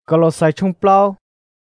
có lo sai chung plau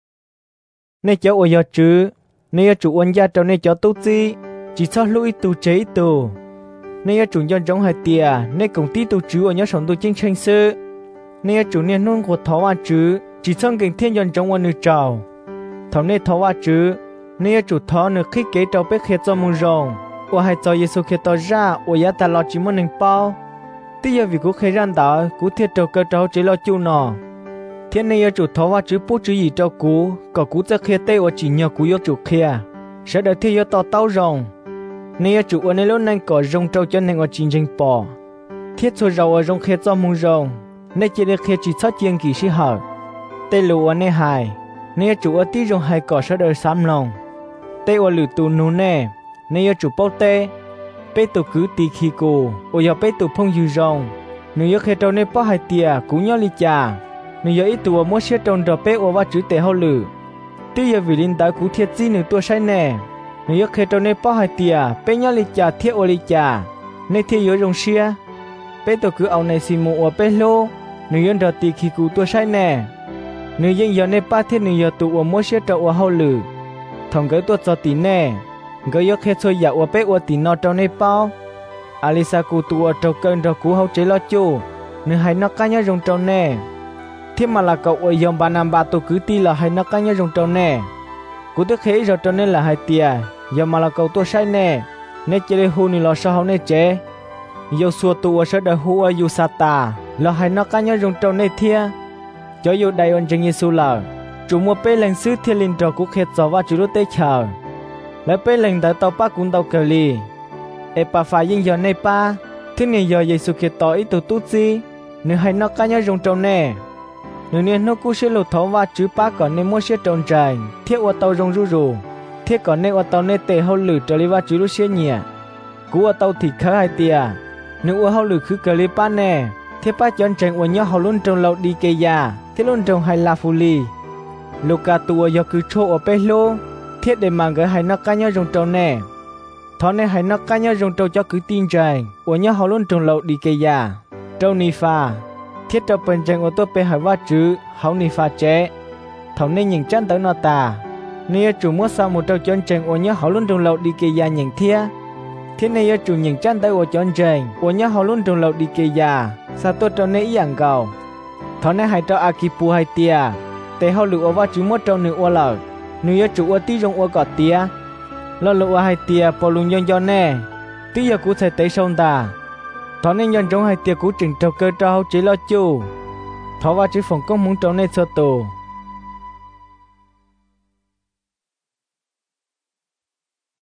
nên cháu ở giờ chứ nên chủ quân gia trong nên cháu tu chi chỉ cho lui tu chế tu nên chủ nhân giống hai tia nên công ty tu chứ ở nhớ sống tu chính tranh sư nên chủ nhân nôn của thọ hoa chứ chỉ cho kinh thiên nhân giống quân nữ trào thọ nên thọ hoa chứ nên chủ thọ nữ khi kế trâu bé khé cho mông rồng ở hai cho Giêsu khé to ra ở giá ta lo chỉ muốn nâng bao tí giờ vì cú khé ran đó cú thiết trâu cơ trâu chỉ lo chu nọ thiên này chủ thọ hoa chứ bố chứ gì trâu cú có cú cho khé tê ở chỉ nhờ cú yêu chủ khé sẽ đợi thiên yêu to tao rồng nên chủ ở nơi lúc này có rồng trâu cho nên ở chính chính bỏ thiết số rau ở rồng khé cho mông rồng nên chỉ được khé chỉ sát chiên kỳ sĩ hở tê lù ở nơi hài nên chủ ở tí rồng hài có sẽ đợi sám lòng tê ở lử tù nụ nè nên chủ bao tê bê tù cứ tì khi cô ở giờ bê tù phong dư rồng nếu khé trâu nên bao hai tia cũng nhớ li trà nếu ít tù ở mỗi xe trồng rồi bê ở vào chữ tê hậu lử tí giờ vì linh đá cú thiết gì nửa tua sai nè nếu khé trâu nên bao hai tia bê nhớ li trà thiết ở li trà nên thiết yếu rồng xia bê tù cứ ao này xin mù ở bê lô nếu rồi tì khi cô tua sai nè nếu giờ nên ba thiết nếu tù ở mỗi xe trâu ở hậu lử thằng gái tua cho tí nè gái yếu khé xôi dạo ở bê ở tí nọ trâu nên bao Alisa cú tù ở trâu cơn rồi cú hậu chế lo chu nếu hay nó cá nhớ rồng trâu nè thế mà là cậu ở dòng 3 năm 3 tôi cứ ti là hay nó cá nhớ rồng trâu nè cú tức khế rồi trâu nên là hai tia giờ mà là cậu tôi sai nè nên chế hu ni lo sao nè chế yêu xua tu ở sẽ đợi hu ở Yusata là hay nó cá nhớ rồng trâu nè thia cho yêu đại ơn chân Giêsu là chủ mua bê lên sứ thiên linh trò cú khét gió và chủ đốt tế chờ lấy bê lên tại tàu pa cũng tàu cờ li e pa phải yên giờ này pa thế này giờ Giêsu khét tỏ ít tu gì nếu hay nó cá nhớ rồng trâu nè nếu nên nó cú sẽ lột thấu và chữ pa còn nên mua sẽ trồng trái thiết ở tàu rồng rú rú thiết còn nên ở tàu nên tề hậu lử trở đi và chữ lúc sẽ nhẹ cú ở tàu thì khá hai tia nếu ở hậu lử cứ cờ li pa nè thiết pa chọn tranh ở nhớ hậu luôn trồng lậu đi cây già thiết luôn trồng hay la phù li Luca tua giờ cứ trô ở bê lô thiết để mà gửi hay nó cá nhớ rồng trâu nè thọ nên hay nó cá nhớ rồng trâu cho cứ tin trái ở nhớ hậu luôn trồng lậu đi cây già trâu ni pha thiết trâu bên tranh ở tôi bê hỏi va chữ hậu ni pha chế thọ nên nhìn chân tới nó ta nên chủ mua sao một trâu chọn tranh ở nhớ hậu luôn trồng lậu đi cây già nhìn thia thiết này chủ nhìn chân tới ở chọn tranh ở nhớ hậu luôn trồng lậu đi cây già sao tôi trâu nên ý dạng cầu thọ nên hay trâu akipu hay tia tế hậu lửa vào chữ một trong nửa lợ nửa chủ ở tí rong ở cọt tia lo lửa hai tia bỏ lùng nhân cho nè tí giờ cũng sẽ tế sông ta thọ nên nhân trong hai tia cũng chỉnh trâu cơ trâu chỉ lo chu thọ vào chữ phòng công muốn trâu nên sơ tù